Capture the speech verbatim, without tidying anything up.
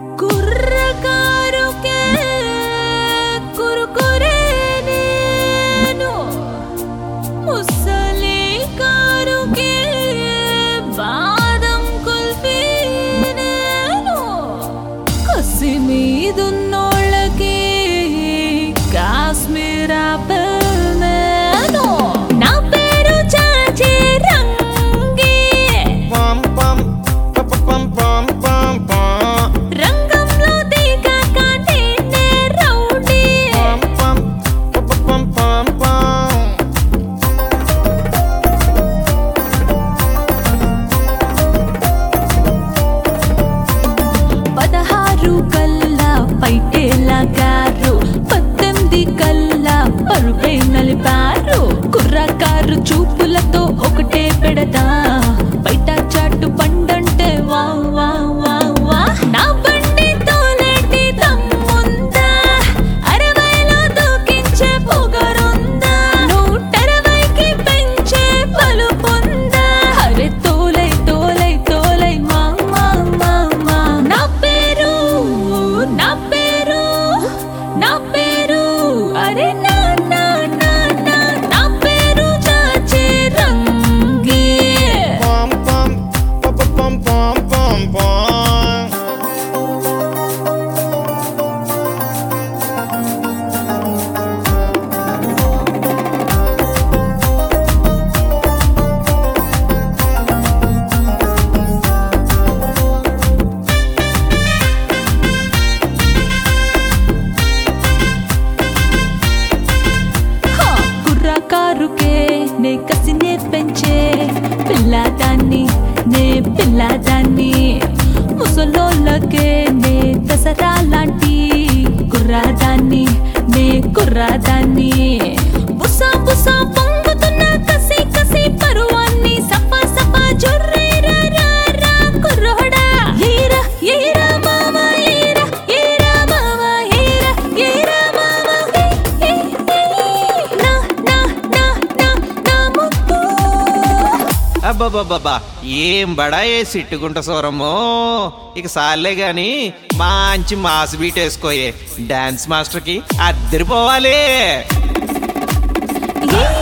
కుర్రకారుకే కురుకురే నేను ముసలి కారుకే బాదం కుల్ఫీ నేను కసి మీదున్నోళ్ళకి కాశ్మీర్ ఆపిల్ నేను నా పేరు చాచే రంగి రంగంలో దిగాక నేనే రౌడీ పదహారు కల్లా పైటేలాగారు పద్దెనిమిది కల్లా పరుపై నలిపారు కుర్రకారు చూపులతో ఒకటే పెడతా బయట చాటు బండంటే వా వా వా వా నా బండి తోలేటి దమ్ముందా అరవైలో దూకించే పొగరుందా నూటరవైకి పెంచే పలుపుందా అరే తోలై తోలై తోలై మా మా మా మా నా పేరు నా పేరు నా పేరు అరే నా నా నా నా నా పేరు చాచే రంగి హా, కుర్రకారుకే నే కసినే పెంచే పిల్లదాన్ని నే పిల్లదాన్ని ముసలోళ్ళకే నే దసరా లాంటి కుర్రాదాన్ని నే కుర్రాదాన్ని బుసా బుసా పొంగుతున్న కసి కసి పరువాన్ని సఫా సఫా జొర్రేరా రా రా కుర్రోడా ఏరా ఏరా మామా ఏరా ఏరా మామా ఏరా ఏరా మామా హే హే హే నా నా నా నా నా ముద్దు అబ్బబ్బబ్బబ్బా ఏం బడాయే సిట్టుకుంట సోరమ్మో ఇక సాలే గాని మంచి మాస్ బీట్ వేసుకోయే డాన్స్ మాస్టర్ కి అద్దరిపోవాలి ఏ